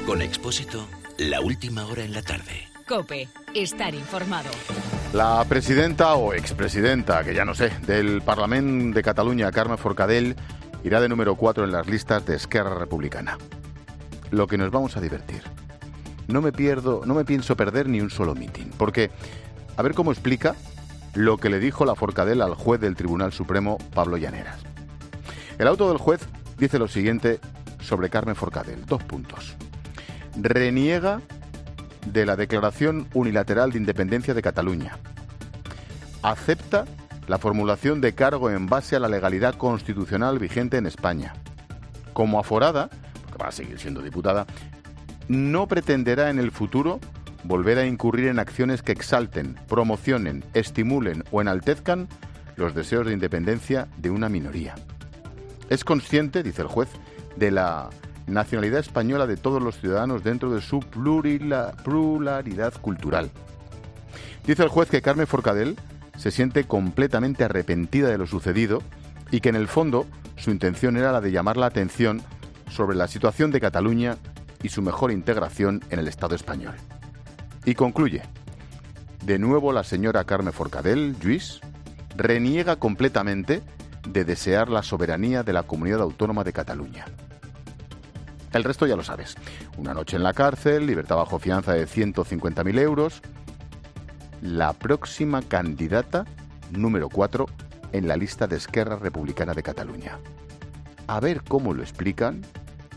Con Expósito, la última hora en la tarde. COPE. Estar informado. La presidenta o expresidenta, que ya no sé, del Parlament de Cataluña, Carme Forcadell, irá de número 4 en las listas de Esquerra Republicana. Lo que nos vamos a divertir. No me pienso perder ni un solo mitin, porque a ver cómo explica lo que le dijo la Forcadell al juez del Tribunal Supremo, Pablo Llaneras. El auto del juez dice lo siguiente sobre Carme Forcadell, 2 puntos. Reniega de la declaración unilateral de independencia de Cataluña. Acepta la formulación de cargo en base a la legalidad constitucional vigente en España. Como aforada, porque va a seguir siendo diputada, no pretenderá en el futuro volver a incurrir en acciones que exalten, promocionen, estimulen o enaltezcan los deseos de independencia de una minoría. Es consciente, dice el juez, de la nacionalidad española de todos los ciudadanos dentro de su pluralidad cultural. Dice el juez que Carme Forcadell se siente completamente arrepentida de lo sucedido y que en el fondo su intención era la de llamar la atención sobre la situación de Cataluña y su mejor integración en el Estado español. Y concluye: de nuevo la señora Carme Forcadell, Lluís, reniega completamente de desear la soberanía de la comunidad autónoma de Cataluña. El resto ya lo sabes. Una noche en la cárcel, libertad bajo fianza de 150.000 euros. La próxima candidata número 4 en la lista de Esquerra Republicana de Cataluña. A ver cómo lo explican.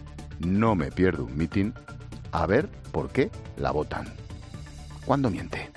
No me pierdo un mitin. A ver por qué la votan. ¿Cuándo miente?